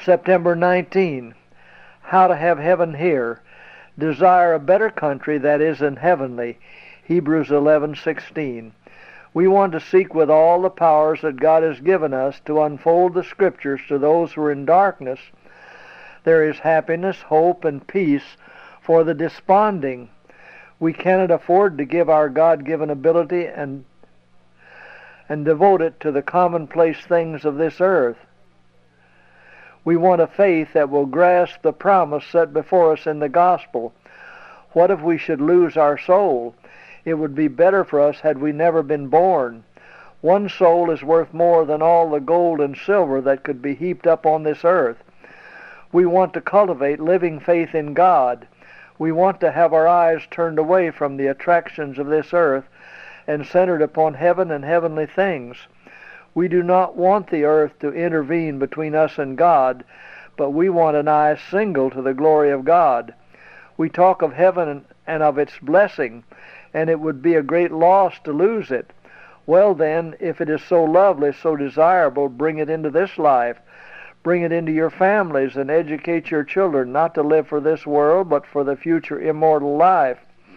September 19. How to have heaven here. Desire a better country that is in heavenly. Hebrews 11:16. We want to seek with all the powers that God has given us to unfold the Scriptures to those who are in darkness. There is happiness, hope, and peace for the desponding. We cannot afford to give our God-given ability and devote it to the commonplace things of this earth. We want a faith that will grasp the promise set before us in the gospel. What if we should lose our soul? It would be better for us had we never been born. One soul is worth more than all the gold and silver that could be heaped up on this earth. We want to cultivate living faith in God. We want to have our eyes turned away from the attractions of this earth and centered upon heaven and heavenly things. We do not want the earth to intervene between us and God, but we want an eye single to the glory of God. We talk of heaven and of its blessing, and it would be a great loss to lose it. Well then, if it is so lovely, so desirable, bring it into this life. Bring it into your families and educate your children not to live for this world, but for the future immortal life.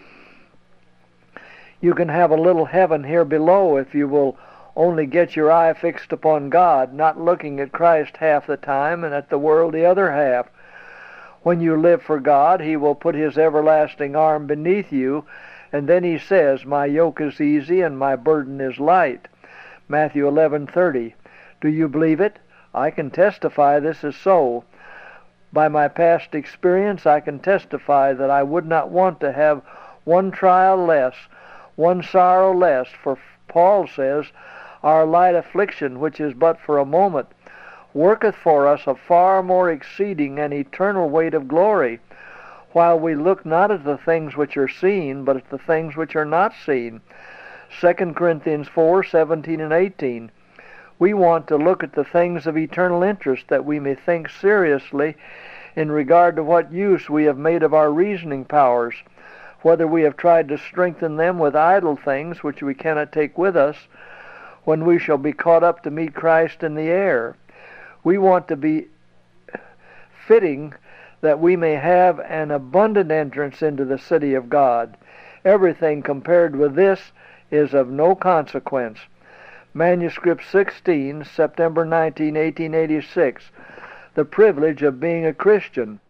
You can have a little heaven here below if you will only get your eye fixed upon God, not looking at Christ half the time and at the world the other half. When you live for God, He will put His everlasting arm beneath you, and then He says, "My yoke is easy and my burden is light." Matthew 11:30. Do you believe it? I can testify this is so. By my past experience, I can testify that I would not want to have one trial less, one sorrow less, for Paul says, "Our light affliction, which is but for a moment, worketh for us a far more exceeding and eternal weight of glory, while we look not at the things which are seen, but at the things which are not seen." 2 Corinthians 4:17 and 18. We want to look at the things of eternal interest, that we may think seriously in regard to what use we have made of our reasoning powers, whether we have tried to strengthen them with idle things which we cannot take with us when we shall be caught up to meet Christ in the air. We want to be fitting that we may have an abundant entrance into the city of God. Everything compared with this is of no consequence. Manuscript 16, September 19, 1886. The privilege of being a Christian.